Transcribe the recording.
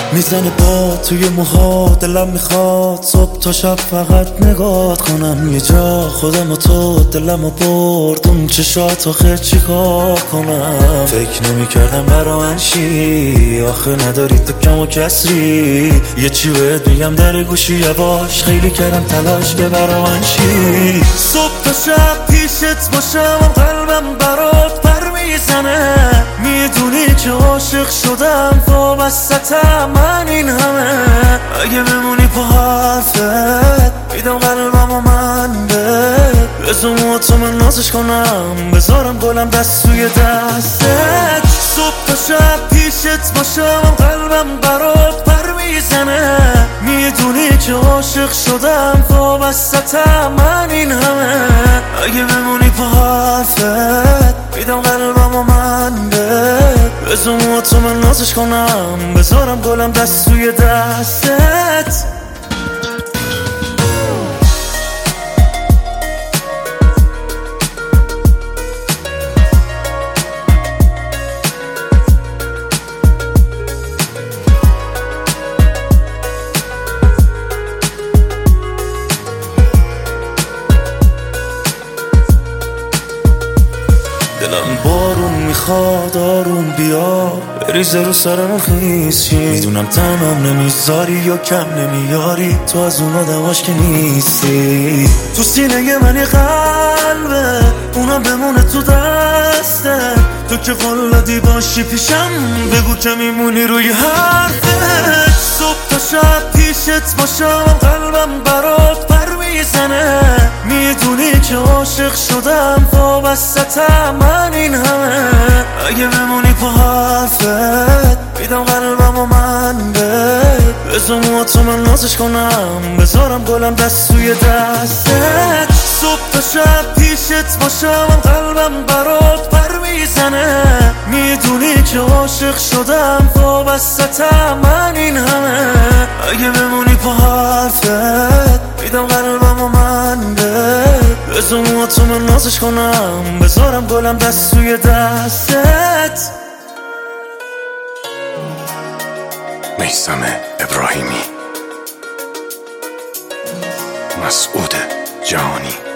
میزنه با توی موها، دلم میخواد صبح تا شب فقط نگات کنم. یه جا خودم و تو دلمو برد اون چشات، آخه چیکار کنم؟ فکر نمیکردم برا من شی، آخه نداری تو کم و کسری. یه چی بهت میگم در گوشی یواش، خیلی کردم تلاش که برا من شی. صبح تا شب پیشت باشم، قلبم برات پر میزنه. میدونی که عاشق شدم، وابستم من این همه. اگه بمونی پا حرفت، میدم قلبم و من بزم تو من نازش کنم، بذارم گلم دست توی دستت. صبح تا شب پیشت باشم، قلبم برات پر میزنه. میدونی که عاشق شدم، وابستم من این همه. اگه بمونی پا حرفت، میدم قلبم و من بزم تو من نازش کنم، بذارم گلم دست توی دستت. دلم بارون میخواد آروم بیا، بریزه رو سرم خیس. میدونم تنم نمیذاری یا کم نمیاری، تو از اون آدماش که نیستی. تو سینه من یه قلبه، اونم بمونه تو دسته. تو که فولادی باشی پیشم، بگو که میمونی روی حرفت. صبح تا شب پیشت باشم، قلبم برات پر میزنه. میدونی که عاشق شدم، وابستم من این همه. اگه بمونی پا حرفت، میدم قلبم و من بزم تو من نازش کنم، بذارم گلم دست توی دستت. صبح تا شب پیشت باشم، قلبم برات پر میزنه. میدونی که عاشق شدم، وابستم من این همه. اگه بمونی پا حرفت، میدم قلبم و من بزم تو من نازش کنم، بذارم گلم دست توی دستت. میثم ابراهیمی، مسعود جهانی.